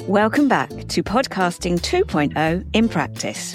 Welcome back to Podcasting 2.0 in Practice.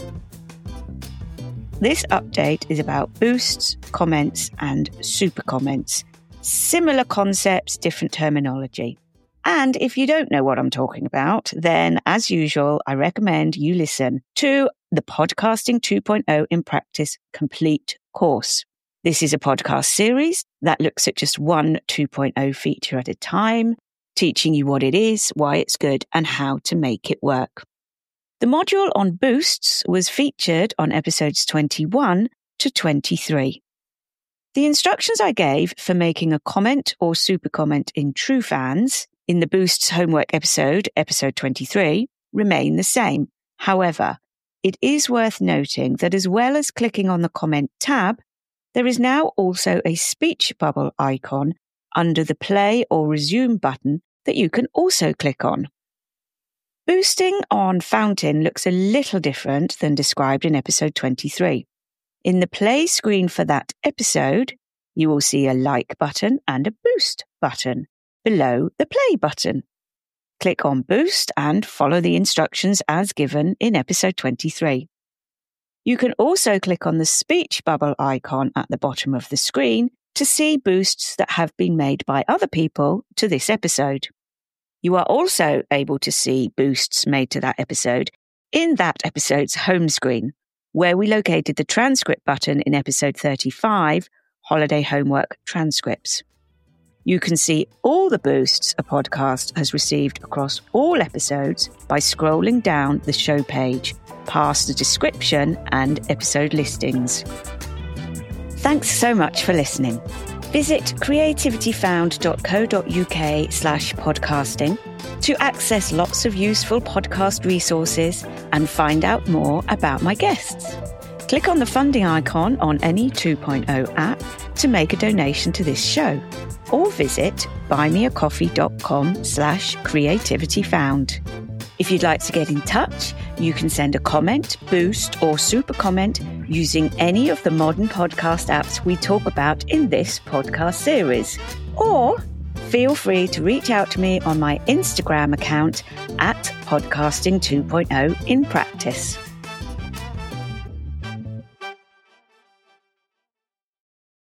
This update is about boosts, comments, and super comments. Similar concepts, different terminology. And if you don't know what I'm talking about, then as usual, I recommend you listen to the Podcasting 2.0 in Practice complete course. This is a podcast series that looks at just one 2.0 feature at a time, teaching you what it is, why it's good, and how to make it work. The module on boosts was featured on episodes 21 to 23. The instructions I gave for making a comment or super comment in TrueFans in the Boosts homework episode 23, remain the same. However, it is worth noting that as well as clicking on the comment tab, there is now also a speech bubble icon under the play or resume button that you can also click on. Boosting on Fountain looks a little different than described in episode 23. In the play screen for that episode, you will see a like button and a boost button below the play button. Click on Boost and follow the instructions as given in episode 23. You can also click on the speech bubble icon at the bottom of the screen to see boosts that have been made by other people to this episode. You are also able to see boosts made to that episode in that episode's home screen, where we located the transcript button in episode 35, Holiday Homework Transcripts. You can see all the boosts a podcast has received across all episodes by scrolling down the show page, past the description and episode listings. Thanks so much for listening. Visit creativityfound.co.uk/podcasting to access lots of useful podcast resources and find out more about my guests. Click on the funding icon on any 2.0 app to make a donation to this show, or visit buymeacoffee.com/creativityfound. If you'd like to get in touch, you can send a comment, boost, or super comment using any of the modern podcast apps we talk about in this podcast series. Or feel free to reach out to me on my Instagram account at Podcasting 2.0 in Practice.